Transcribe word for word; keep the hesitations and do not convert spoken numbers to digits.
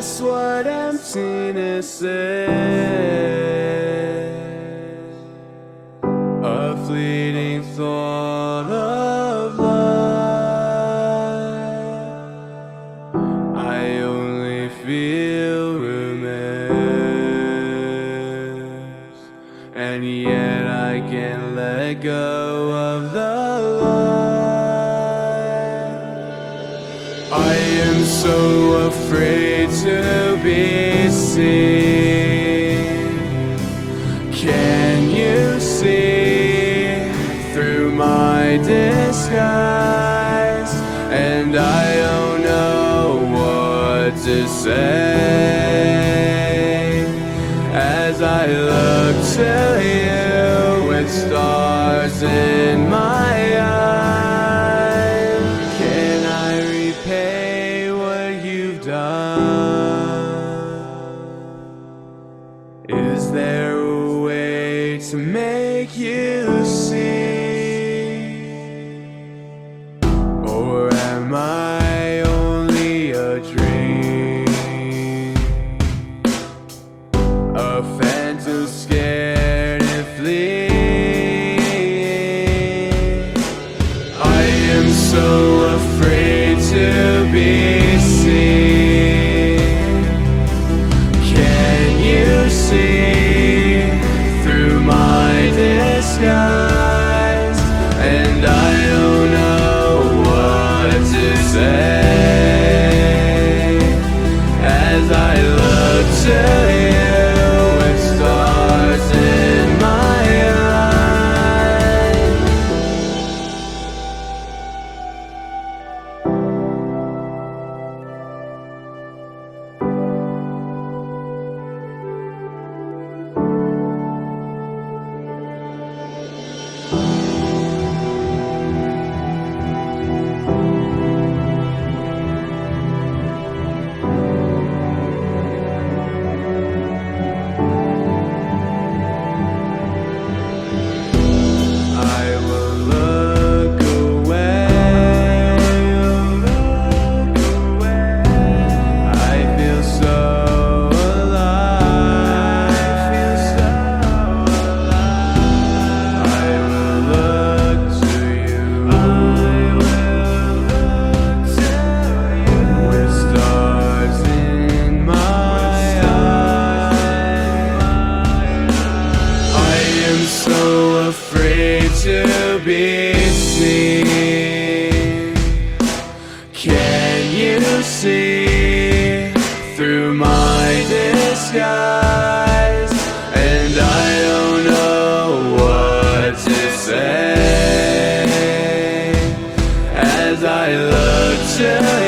just what emptiness is. A fleeting thought of life I only feel remains, and yet I can't let go of the light. I am so afraid to be seen. Can you see through my disguise? And I don't know what to say as I look to you with stars in my eyes. Can I repay what you've done? Is there a way to make you see? Or am I only a dream? A phantom scared and fleeing. I am so afraid to be seen. Can you see through my disguise? And I don't know what to say as I look to you with stars in my eyes. I will look away, look away. I feel so alive, feel so alive. I will look to you, I will look to you with stars in my eyes. I am so afraid to be seen. Can you see through my disguise? And I don't know what to say as I look to